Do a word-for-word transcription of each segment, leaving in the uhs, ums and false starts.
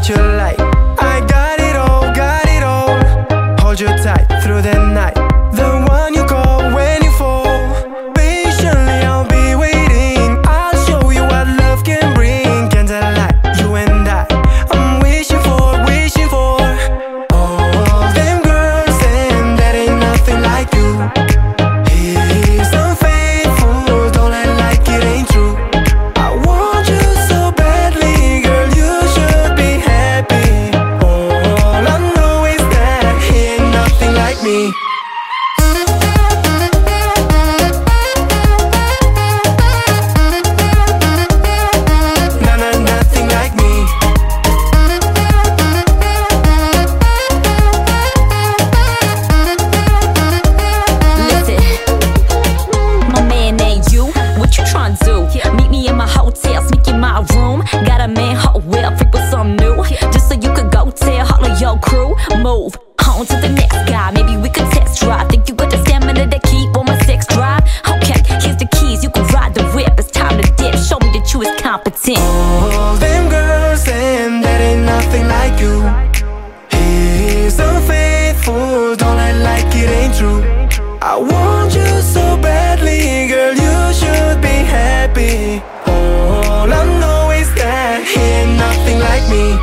what you like. I got it all, got it all. Hold you tight through the night. The one you call when you fall. Patiently I'll be waiting. I'll show you what love can bring. Candlelight, you and I, I'm wishing for, wishing for all them girls, and that ain't nothing like you. He's unfaithful, don't act like it ain't true. I want you so badly, girl, you should be happy. All I know is that he ain't nothing like me. Meet me in my hotel, sneak in my room. Got a man hot, well, freak with something new. Just so you could go tell all of your crew. Move on to the next guy, maybe we could test drive. Think you got the stamina to keep on my sex drive? Okay, here's the keys, you can ride the whip. It's time to dip, show me that you is competent. All them girls, and that ain't nothing like you. He's unfaithful, don't act like it ain't true. I want you so badly, girl, you should be happy. All I know is that he ain't nothing like me.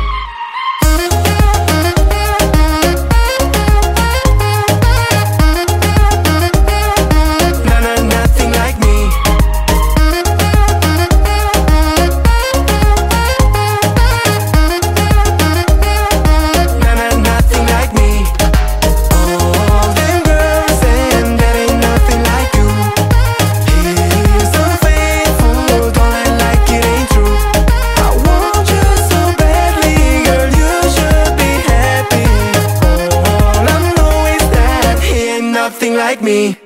Nah, nah, nothing like me. Nah, nah, nothing like me. All them girls, and that ain't nothing like you. He's unfaithful, don't act like it ain't true. I want you so badly, girl, you should be happy. All I know is that he ain't nothing like me.